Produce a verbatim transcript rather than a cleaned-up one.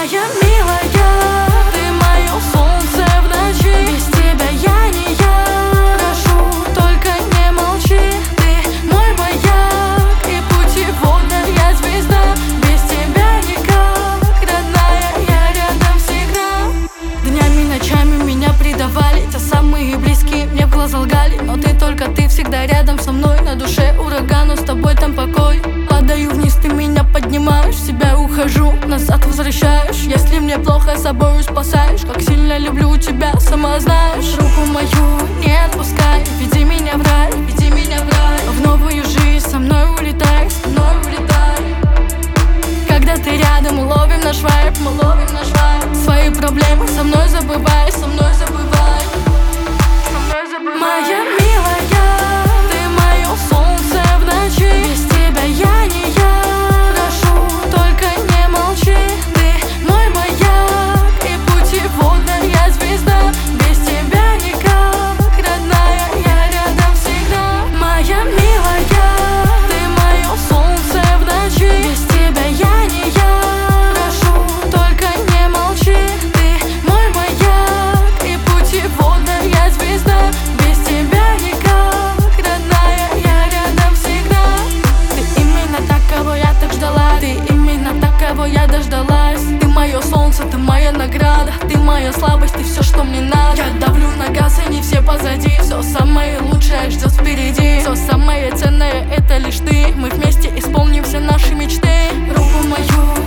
Моя милая, ты мое солнце в ночи. Без тебя я не я. Прошу, только не молчи. Ты мой маяк и путеводная звезда. Без тебя никак, родная, я рядом всегда. Днями, ночами меня предавали те самые близкие, мне в глаза лгали. Но ты, только ты всегда рядом со мной. На душе ураган, но с тобой там покой. Падаю вниз, ты меня поднимаешь. В себя ухожу, назад возвращаешь. Если мне плохо, собою спасаешь. Как сильно люблю тебя, сама знаешь. Руку мою не отпускай, веди меня в рай, веди меня в рай. В новую жизнь со мной улетай, со мной улетай. Когда ты рядом, мы ловим наш вайб, мы ловим наш вайб. Свои проблемы со мной забывай, со мной забывай, со мной забывай. Моя милая, ты мое солнце в ночи. Без тебя я не я. Прошу, только не молчи. Ты мой маяк и путеводная звезда. Без тебя никак, родная, я рядом всегда. Моя милая, ты мое солнце в ночи. Без тебя я не я. Прошу, только не молчи. Ты мой маяк и путеводная звезда. Без тебя никак, родная, я рядом всегда. Ты именно так, кого я так ждала. Ты именно так, кого я дождалась. Ты мое солнце, ты моя награда. Ты моя слабость, ты все, что мне надо. Я давлю на газ, и не все позади. Все самое лучшее ждет впереди. Все самое ценное, это лишь ты. Мы вместе исполним все наши мечты. Руку мою